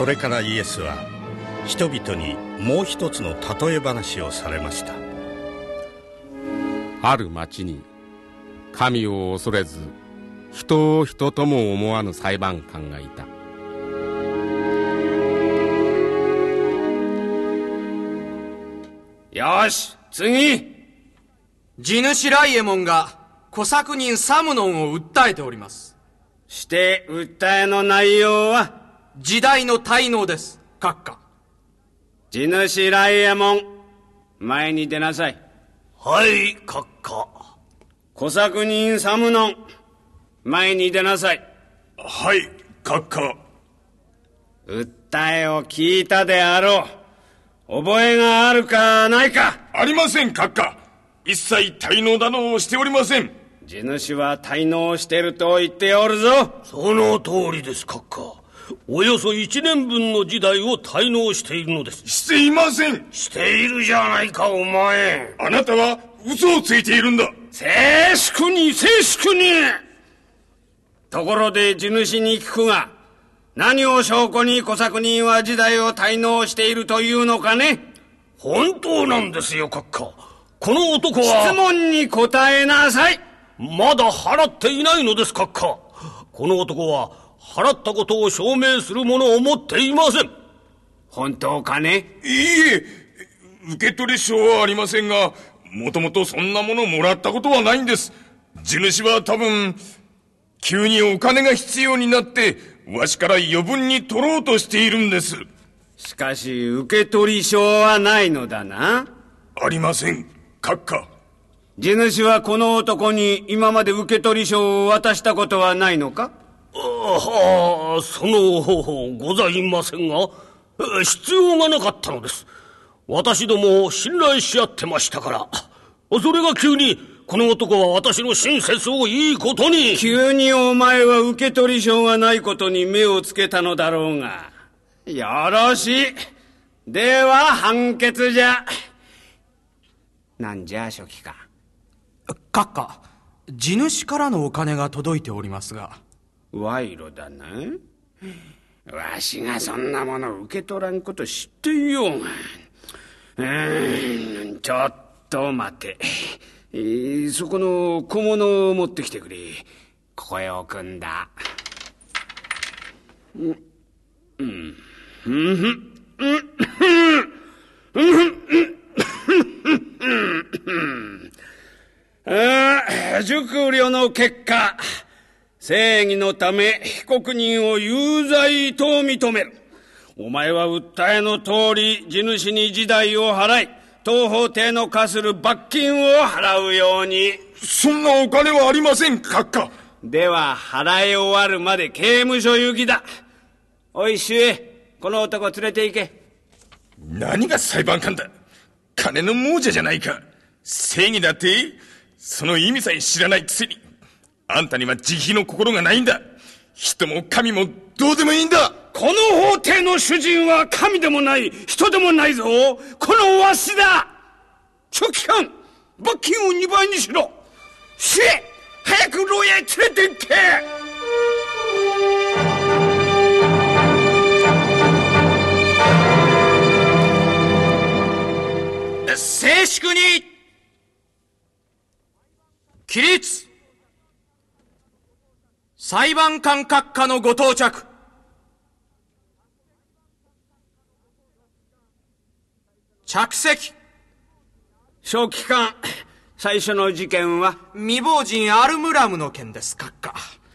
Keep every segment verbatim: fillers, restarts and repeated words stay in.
それからイエスは人々にもう一つの例え話をされました。 ある町に神を恐れず人を人とも思わぬ裁判官がいた。 よし、次。 地主ライエモンが小作人サムノンを訴えております。 して訴えの内容は時代の滞納です。閣下。 地主ライエモン、前に出なさい。 はい、閣下。 小作人サムノン、前に出なさい。 はい、閣下。 訴えを聞いたであろう。覚えがあるかないか。 ありません、閣下。一切滞納だのをしておりません。 地主は滞納してると言っておるぞ。 その通りです、閣下。およそ一年分の時代を滞納しているのです。していません。しているじゃないか、お前。あなたは嘘をついているんだ。 静粛に、静粛に。ところで地主に聞くが、何を証拠に小作人は時代を滞納しているというのかね。 本当なんですよ、閣下。この男は。 質問に答えなさい。 まだ払っていないのです、閣下。この男は払ったことを証明するものを持っていません。 本当かね。 いいえ、受取証はありませんが、もともとそんなものをもらったことはないんです。地主は多分急にお金が必要になってわしから余分に取ろうとしているんです。 しかし受取証はないのだな。 ありません、閣下。 地主はこの男に今まで受取証を渡したことはないのか。 あはあ、その方法ございませんが、必要がなかったのです。私ども信頼し合ってましたから。それが急にこの男は私の親切をいいことに。 急にお前は受取証がないことに目をつけたのだろうが。よろしい。では判決じゃ。なんじゃ書記官。 閣下、地主からのお金が届いておりますが。 賄賂だな。わしがそんなもの受け取らんこと知っていようが。うーん、ちょっと待て。えー、そこの小物を持ってきてくれ。ここへ置くんだ。うん、うん、うん、うん、うん、うん、うん、熟慮の結果、正義のため被告人を有罪と認める。お前は訴えの通り地主に時代を払い、当法廷の課する罰金を払うように。 そんなお金はありません、閣下。 では払い終わるまで刑務所行きだ。おい周へ、この男連れて行け。 何が裁判官だ。金の亡者じゃないか。正義だって。その意味さえ知らないくせに。あんたには慈悲の心がないんだ。人も神もどうでもいいんだ。 この法廷の主人は神でもない人でもないぞ。このわしだ。書記官、罰金をにばいにしろ。しえ、早く牢屋へ連れて行け。 静粛に。起立。裁判官閣下のご到着。着席。 書記官、最初の事件は未亡人アルムラムの件です、閣下。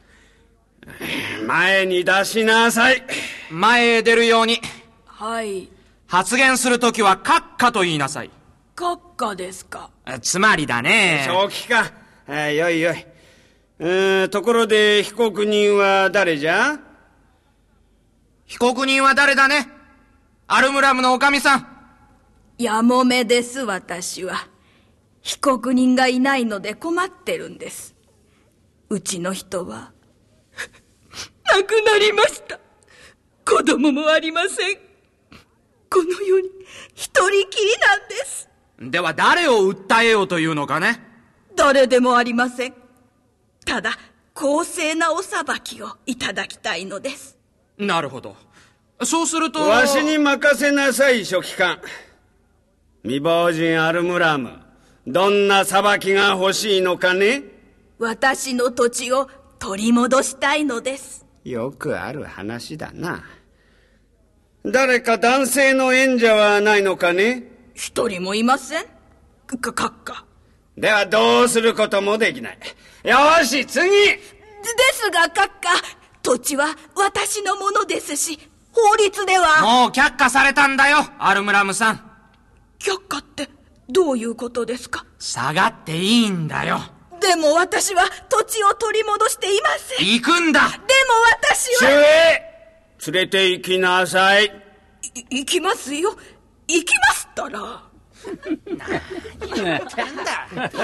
前に出しなさい。 前へ出るように。 はい。 発言するときは閣下と言いなさい。 閣下ですか。 つまりだね。 書記官、あ、よいよい。えー、ところで被告人は誰じゃ。 被告人は誰だね。アルムラムのおかみさん。 やもめです。私は被告人がいないので困ってるんです。うちの人は亡くなりました。子供もありません。この世に一人きりなんです。 では誰を訴えようというのかね。 誰でもありません。ただ公正なお裁きをいただきたいのです。 なるほど。 そうすると。 わしに任せなさい、書記官。未亡人アルムラム、どんな裁きが欲しいのかね？ 私の土地を取り戻したいのです。 よくある話だな。誰か男性の縁者はないのかね？ 一人もいません。か、閣下。 ではどうすることもできない。よし、次！ ですが、閣下、土地は私のものですし、法律では。 もう却下されたんだよ、アルムラムさん。 却下ってどういうことですか？ 下がっていいんだよ。 でも私は土地を取り戻していません。 行くんだ。でも私は。 主へ連れて行きなさい。 い、行きますよ。行きますったら。 何言ってんだ。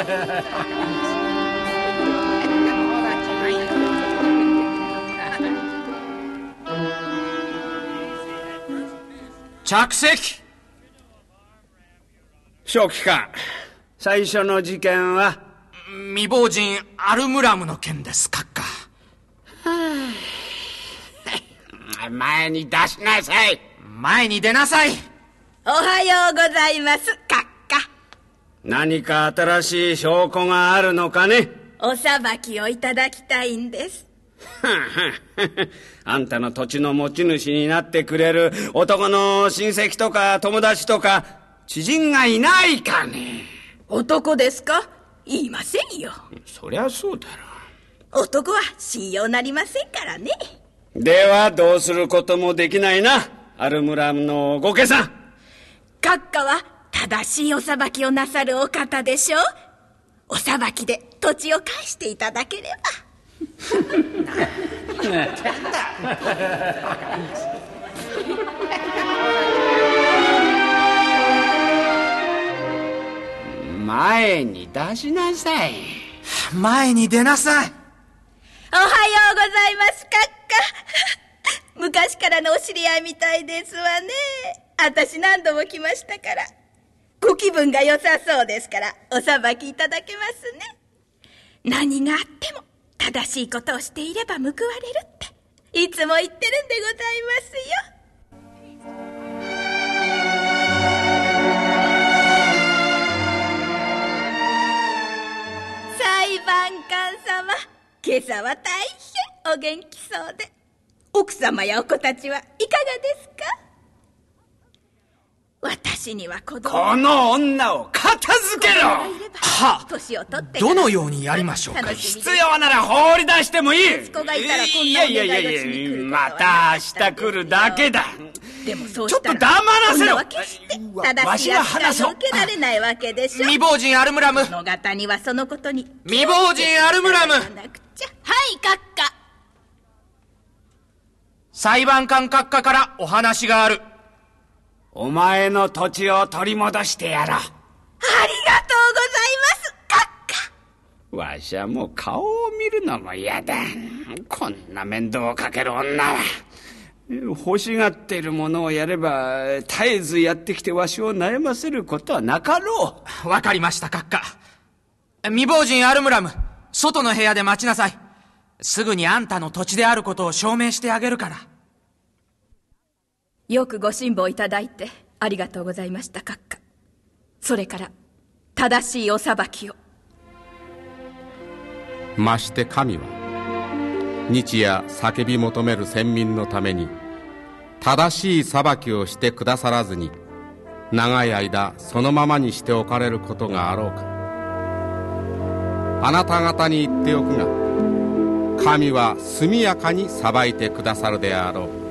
着席。 書記官、最初の事件は未亡人アルムラムの件です、閣下。 前に出しなさい。 前に出なさい。 おはようございます、閣下。 何か新しい証拠があるのかね？ お裁きをいただきたいんです。 あんたの土地の持ち主になってくれる男の親戚とか友達とか知人がいないかね？ 男ですか？言いませんよ。 そりゃそうだろう。 男は信用なりませんからね。 ではどうすることもできないな、アルムラムのご家さん。 閣下は正しいお裁きをなさるお方でしょう。お裁きで土地を返していただければ。何言ってんだ。 前に出しなさい。 前に出なさい。 おはようございます、閣下。昔からのお知り合いみたいですわね。私何度も来ましたから。ご気分が良さそうですからお裁きいただけますね。何があっても正しいことをしていれば報われるっていつも言ってるんでございますよ。裁判官様、今朝は大変お元気そうで。奥様やお子たちはいかがですか？私には子供この女を片付けろ。 はあ、 年を取ってどのようにやりましょうか。 必要なら放り出してもいい。 息子がいたらこんいなお願やいやいやいをしに来るいや、 ことはまた明日来るだけだ。 でもそうちょっとしたら黙らせろ。 女は決して正しい扱いを受けられないわけでしょ。 未亡人アルムラム。 野方にはそのことに未亡人アルムラム。 なくちゃ。はい閣下。 裁判官閣下からお話がある。 お前の土地を取り戻してやろう。 ありがとうございます閣下。 わしはもう顔を見るのも嫌だ。こんな面倒をかける女は。欲しがっているものをやれば絶えずやってきてわしを悩ませることはなかろう。わかりました、閣下。未亡人アルムラム、外の部屋で待ちなさい。すぐにあんたの土地であることを証明してあげるから。 よくご辛抱いただいてありがとうございました閣下。それから正しいお裁きを。 まして神は日夜叫び求める先民のために正しい裁きをしてくださらずに長い間そのままにしておかれることがあろうか。あなた方に言っておくが、神は速やかに裁いてくださるであろう。